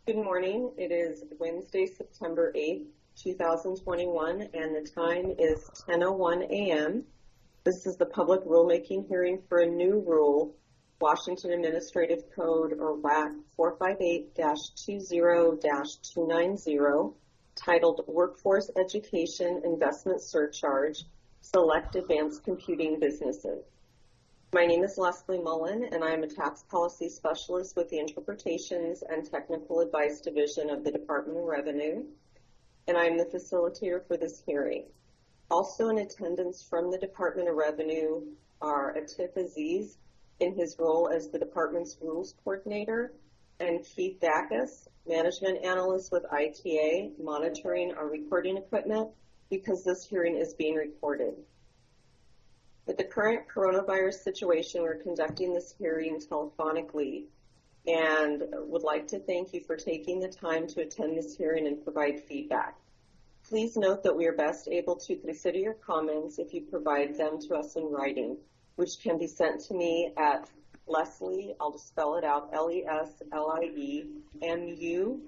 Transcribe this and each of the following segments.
Good morning. It is Wednesday, September 8th, 2021, and the time is 10:01 a.m. This is the public rulemaking hearing for a new rule, Washington Administrative Code, or WAC 458-20-290, titled Workforce Education Investment Surcharge, Select Advanced Computing Businesses. My name is Leslie Mullen, and I am a tax policy specialist with the Interpretations and Technical Advice Division of the Department of Revenue, and I am the facilitator for this hearing. Also in attendance from the Department of Revenue are Atif Aziz in his role as the department's rules coordinator, and Keith Dacus, management analyst with ITA, monitoring our recording equipment because this hearing is being recorded. With the current coronavirus situation, we're conducting this hearing telephonically and would like to thank you for taking the time to attend this hearing and provide feedback. Please note that we are best able to consider your comments if you provide them to us in writing, which can be sent to me at Leslie, I'll just spell it out, LESLIEMU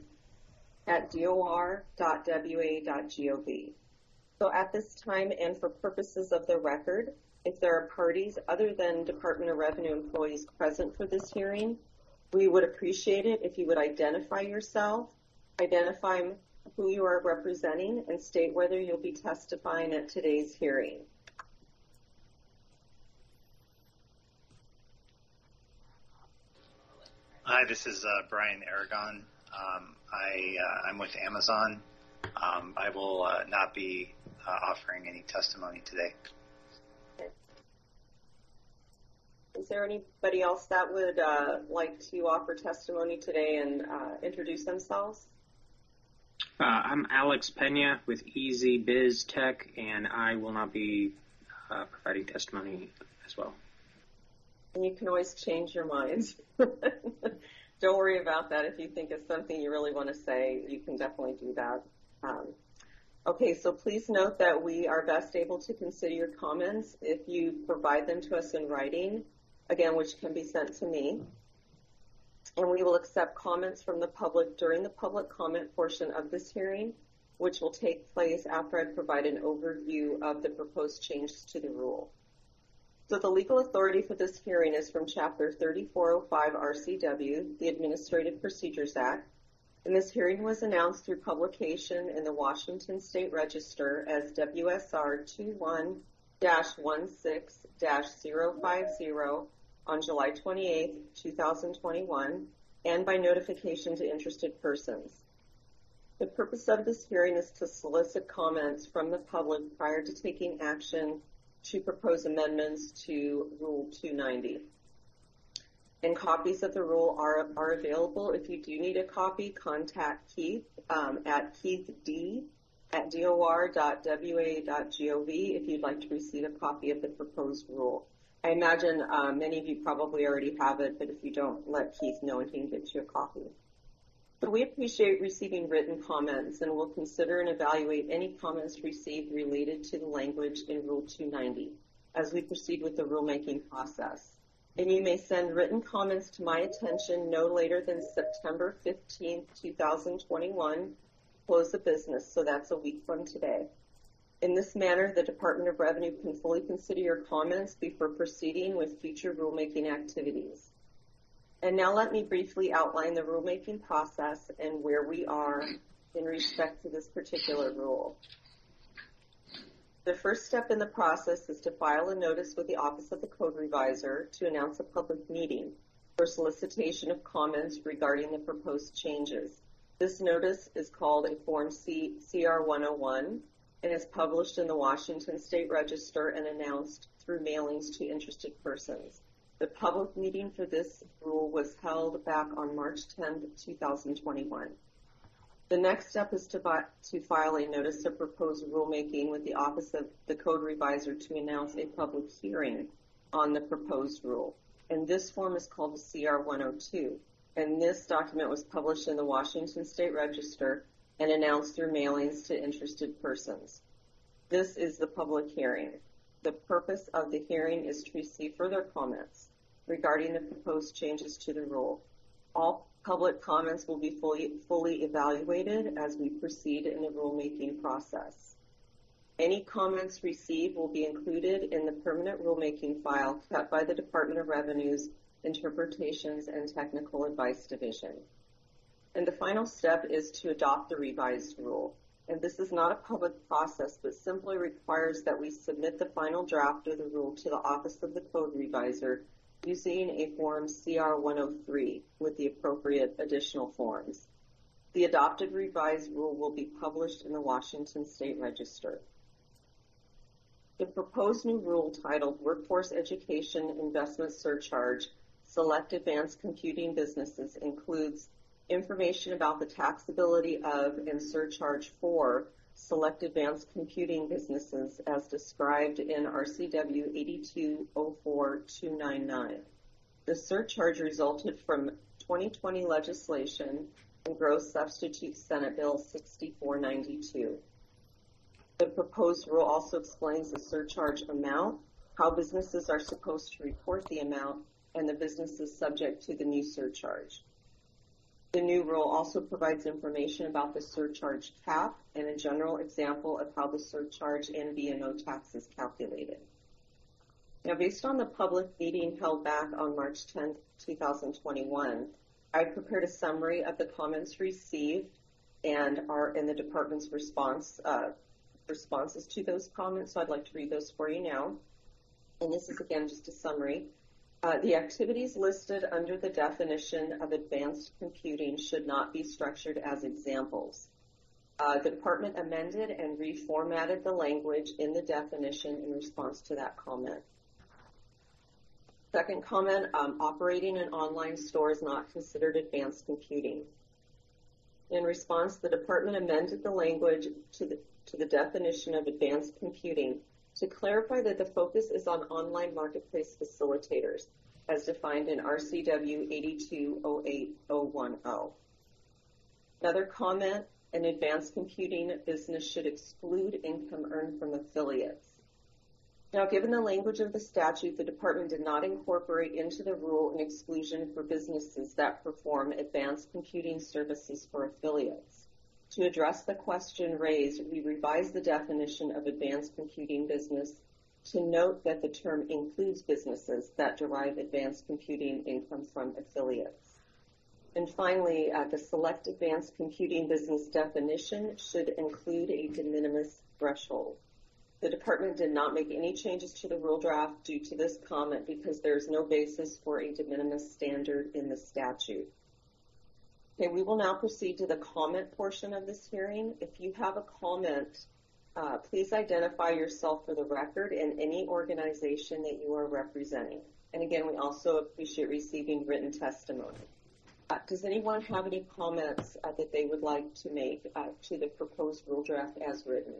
@dor.wa.gov. So at this time, and for purposes of the record, if there are parties other than Department of Revenue employees present for this hearing, we would appreciate it if you would identify yourself, identify who you are representing, and state whether you'll be testifying at today's hearing. Hi, this is Brian Aragon. I'm with Amazon. I will not be offering any testimony today. Is there anybody else that would like to offer testimony today and introduce themselves? I'm Alex Pena with Easy Biz Tech, and I will not be providing testimony as well. And you can always change your minds. Don't worry about that. If you think it's something you really want to say, you can definitely do that. Okay, so please note that we are best able to consider your comments if you provide them to us in writing, again, which can be sent to me. And we will accept comments from the public during the public comment portion of this hearing, which will take place after I provide an overview of the proposed changes to the rule. So the legal authority for this hearing is from Chapter 3405 RCW, the Administrative Procedures Act. And this hearing was announced through publication in the Washington State Register as WSR 21-16-050 on July 28, 2021, and by notification to interested persons. The purpose of this hearing is to solicit comments from the public prior to taking action to propose amendments to Rule 290. And copies of the rule are available. If you do need a copy, contact Keith at keithed@dor.wa.gov if you'd like to receive a copy of the proposed rule. I imagine many of you probably already have it, but if you don't, let Keith know and he can get you a copy. But we appreciate receiving written comments, and we'll consider and evaluate any comments received related to the language in Rule 290 as we proceed with the rulemaking process. And you may send written comments to my attention no later than September 15, 2021, close of business, so that's a week from today. In this manner, the Department of Revenue can fully consider your comments before proceeding with future rulemaking activities. And now let me briefly outline the rulemaking process and where we are in respect to this particular rule. The first step in the process is to file a notice with the Office of the Code Revisor to announce a public meeting for solicitation of comments regarding the proposed changes. This notice is called a Form CR 101 and is published in the Washington State Register and announced through mailings to interested persons. The public meeting for this rule was held back on March 10, 2021. The next step is to file a notice of proposed rulemaking with the Office of the Code Revisor to announce a public hearing on the proposed rule. And this form is called a CR 102. And this document was published in the Washington State Register and announced through mailings to interested persons. This is the public hearing. The purpose of the hearing is to receive further comments regarding the proposed changes to the rule. All Public comments will be fully evaluated as we proceed in the rulemaking process. Any comments received will be included in the permanent rulemaking file kept by the Department of Revenue's Interpretations and Technical Advice Division. And the final step is to adopt the revised rule. And this is not a public process, but simply requires that we submit the final draft of the rule to the Office of the Code Reviser using a Form CR 103 with the appropriate additional forms. The adopted revised rule will be published in the Washington State Register. The proposed new rule titled Workforce Education Investment Surcharge Select Advanced Computing Businesses includes information about the taxability of and surcharge for select advanced computing businesses as described in RCW 8204-299. The surcharge resulted from 2020 legislation and Gross Substitute Senate Bill 6492. The proposed rule also explains the surcharge amount, how businesses are supposed to report the amount, and the businesses subject to the new surcharge. The new rule also provides information about the surcharge cap and a general example of how the surcharge and B&O tax is calculated. Now, based on the public meeting held back on March 10, 2021, I prepared a summary of the comments received and are in the department's responses to those comments, so I'd like to read those for you now. And this is, again, just a summary. The activities listed under the definition of advanced computing should not be structured as examples. The department amended and reformatted the language in the definition in response to that comment. Second comment, operating an online store is not considered advanced computing. In response, the department amended the language to the definition of advanced computing to clarify that the focus is on online marketplace facilitators, as defined in RCW 8208-010. Another comment, an advanced computing business should exclude income earned from affiliates. Now, given the language of the statute, the department did not incorporate into the rule an exclusion for businesses that perform advanced computing services for affiliates. To address the question raised, we revised the definition of advanced computing business to note that the term includes businesses that derive advanced computing income from affiliates. And finally, the select advanced computing business definition should include a de minimis threshold. The department did not make any changes to the rule draft due to this comment because there is no basis for a de minimis standard in the statute. Okay, we will now proceed to the comment portion of this hearing. If you have a comment, please identify yourself for the record and any organization that you are representing. And again, we also appreciate receiving written testimony. Does anyone have any comments that they would like to make to the proposed rule draft as written?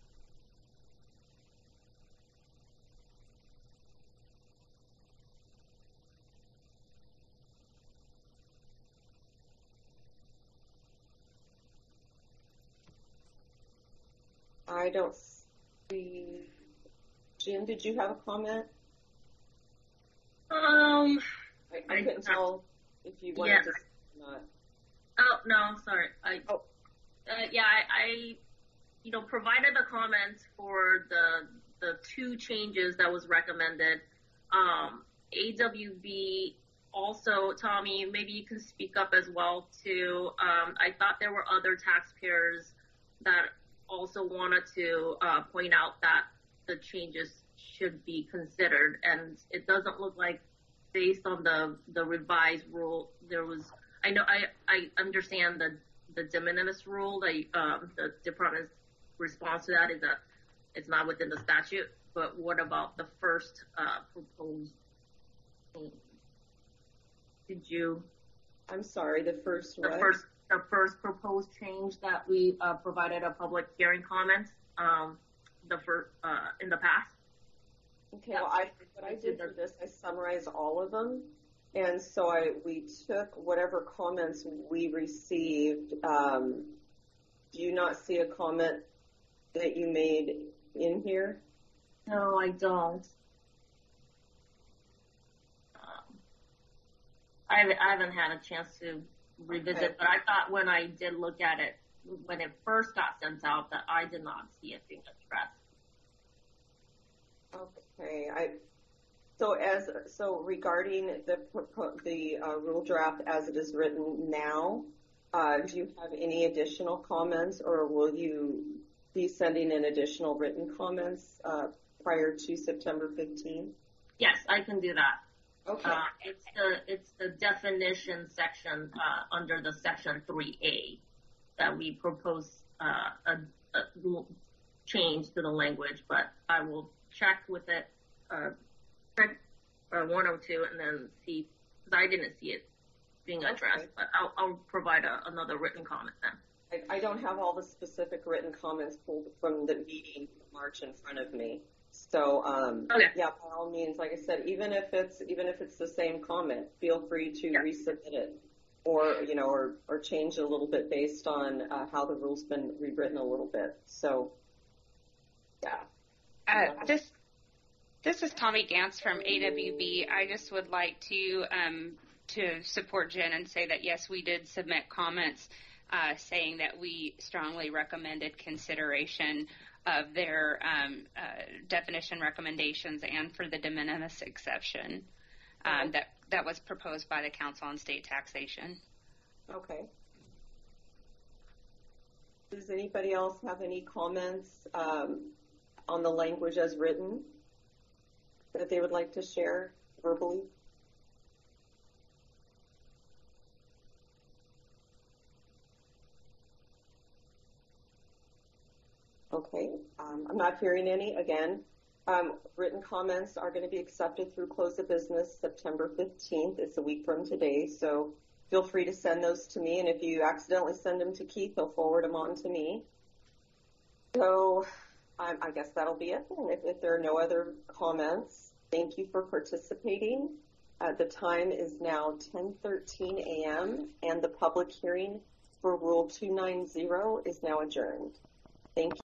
I don't see. Jim, did you have a comment? I couldn't tell if you wanted to or not. Oh, no, sorry. I provided the comments for the two changes that was recommended. AWB also, Tommy, maybe you can speak up as well too. I thought there were other taxpayers that also wanted to point out that the changes should be considered, and it doesn't look like, based on the revised rule, there was. I know I understand the de minimis rule. The department's response to that is that it's not within the statute. But what about the first proposed? Did you? I'm sorry. The first what? The first proposed change that we provided a public hearing comment in the past. Okay, well, what I did for this, I summarized all of them, and so we took whatever comments we received. Do you not see a comment that you made in here? No, I don't. I haven't had a chance to revisit. Okay. But I thought when I did look at it, when it first got sent out, that I did not see it being addressed. Okay. So regarding the rule draft as it is written now, do you have any additional comments, or will you be sending in additional written comments prior to September 15th? Yes, I can do that. Okay. It's the definition section under the section 3A that we propose a change to the language, but I will check with it, check 102, and then see, because I didn't see it being addressed, Okay. but I'll provide another written comment then. I don't have all the specific written comments pulled from the meeting in March in front of me. So, Okay. yeah, by all means, like I said, even if it's the same comment, feel free to resubmit it, or change it a little bit based on how the rule's been rewritten a little bit. So, yeah. This is Tommy Gantz from AWB. I just would like to support Jen and say that yes, we did submit comments saying that we strongly recommended consideration of their definition recommendations and for the de minimis exception that was proposed by the Council on State Taxation. Okay. Does anybody else have any comments on the language as written that they would like to share verbally? Okay, I'm not hearing any. Again, written comments are going to be accepted through close of business September 15th. It's a week from today, so feel free to send those to me, and if you accidentally send them to Keith, he'll forward them on to me. So I guess that'll be it. And if there are no other comments, thank you for participating. The time is now 10:13 a.m., and the public hearing for Rule 290 is now adjourned. Thank you.